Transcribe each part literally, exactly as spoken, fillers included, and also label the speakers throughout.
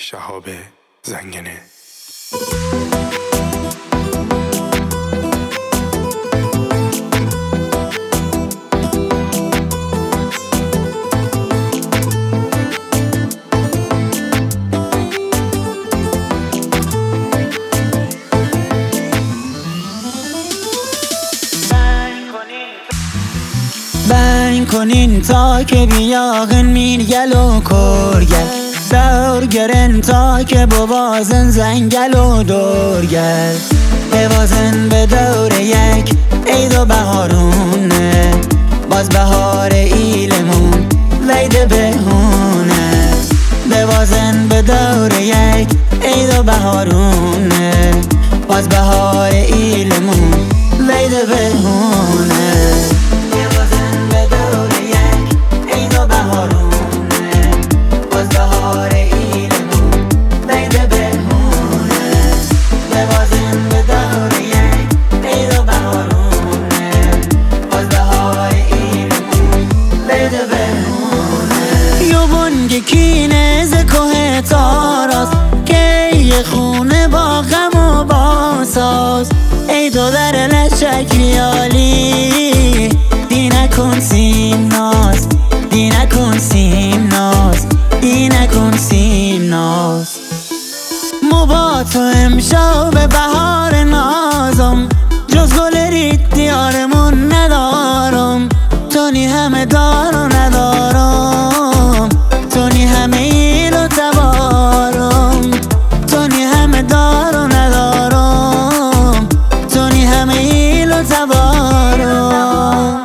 Speaker 1: شهاب زنگنه.
Speaker 2: بنگ کنین تا که بیاغن مین گل و کرگل دور گرن تا که بوازن زنگل و دورگل بوازن به دور یک عید و بهارونه باز بهار ایلمون وید بهونه بوازن به دور یک عید و بهارونه باز بهار ایلمون وید بهونه کینه ز کوه تاراست که یه خونه با غم و با ساز ای دو در لشک خیالی دی نکن سیم ناز دی نکن سیم ناز دی نکن سیم ناز مو با تو امشب بهار نازم جز گل رید دیارمون ندارم تو نی همه دار و ندارم تو نی همه ایل و تبارم تو نی همه دار و ندارم تو نی همه ایل و تبارم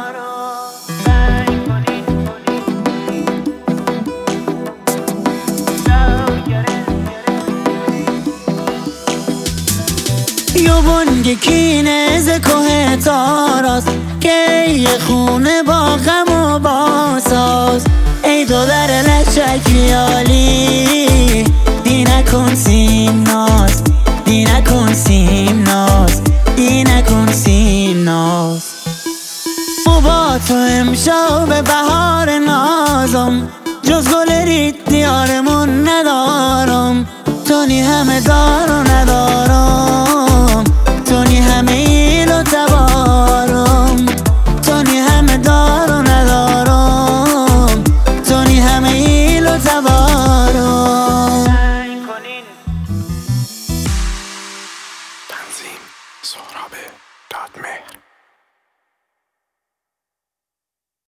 Speaker 2: یو بنگ کینه ز کوه تاراست که یه خونه با غم و با ساز ای دو در لشک خیالی دی نکن سیم ناز دی نکن سیم ناز دی نکن سیم ناز مو با تو امشب بهار نازم جز گل رید دیارمون ندارم تو نی همه دار و ندارم